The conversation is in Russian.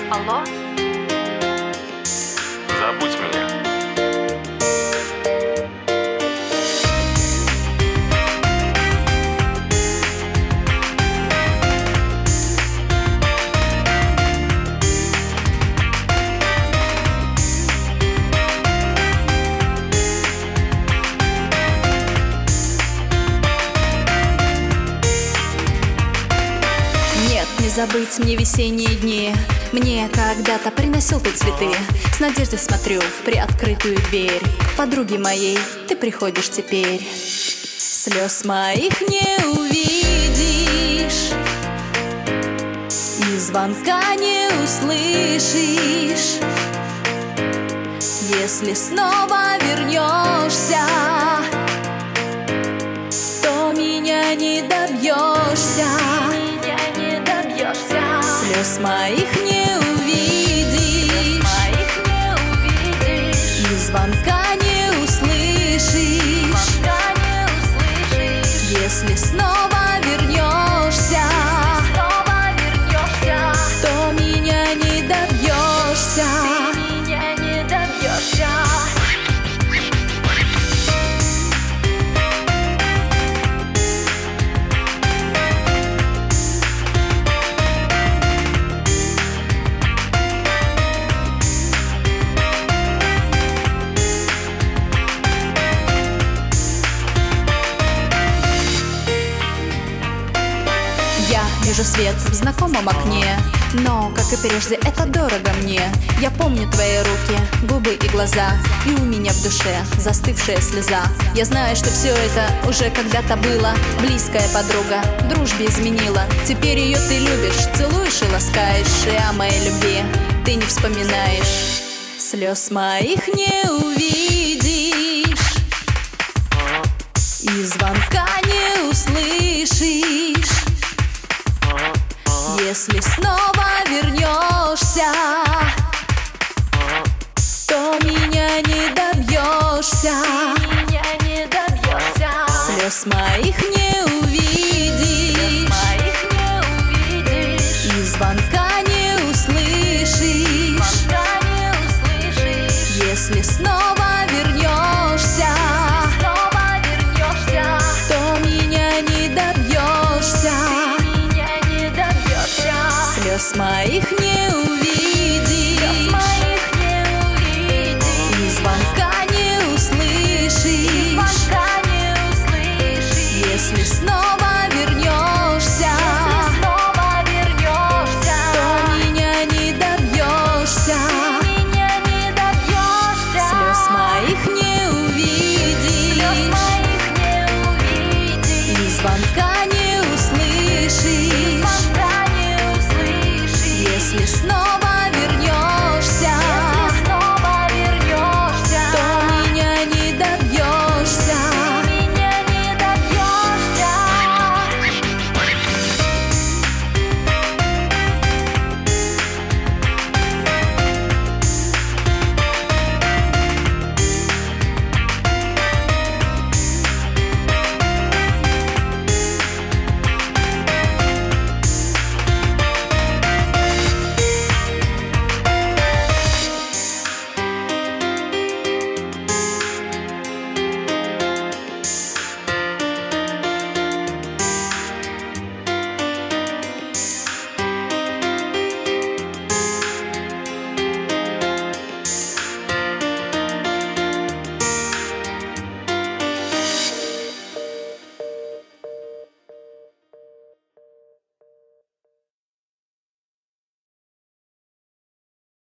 Алло? Забудь меня. Нет, не забыть мне весенние дни. Мне когда-то приносил ты цветы. С надеждой смотрю в приоткрытую дверь. К подруге моей ты приходишь теперь. Слез моих не увидишь, и звонка не услышишь. Если снова вернешься, то меня не добьешься. Слез моих не увидишь, и звонка не услышишь. Если снова вернешься, то меня не добьешься. Я вижу свет в знакомом окне, но, как и прежде, это дорого мне. Я помню твои руки, губы и глаза, и у меня в душе застывшая слеза. Я знаю, что все это уже когда-то было. Близкая подруга в дружбе изменила. Теперь ее ты любишь, целуешь и ласкаешь, и о моей любви ты не вспоминаешь. Слез моих не увидишь, и звонка не услышишь. Если снова вернешь